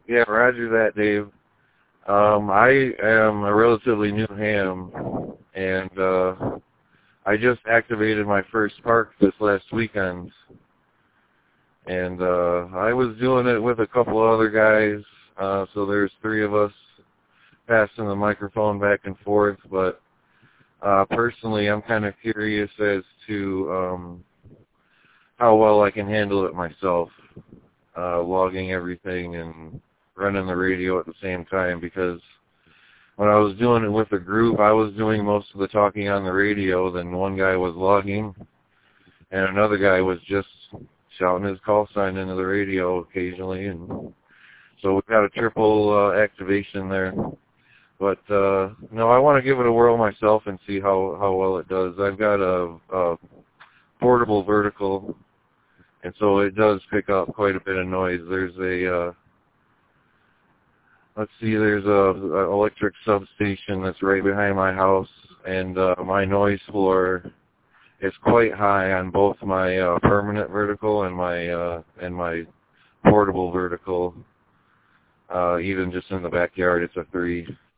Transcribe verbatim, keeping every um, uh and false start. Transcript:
Yeah, roger that, Dave. Um, I am a relatively new ham, and uh, I just activated my first park this last weekend. And uh, I was doing it with a couple other guys, uh, so there's three of us passing the microphone back and forth. But uh, personally, I'm kind of curious as to um, how well I can handle it myself, uh, logging everything and running the radio at the same time, because when I was doing it with a group, I was doing most of the talking on the radio, then one guy was logging, and another guy was just shouting his call sign into the radio occasionally, and so we've got a triple uh, activation there. But, uh, no, I want to give it a whirl myself and see how, how well it does. I've got a, a portable vertical, and so it does pick up quite a bit of noise. There's a, uh, let's see, there's a, a electric substation that's right behind my house, and uh, my noise floor is quite high on both my uh, permanent vertical and my uh, and my portable vertical. Uh, even just in the backyard, it's a three.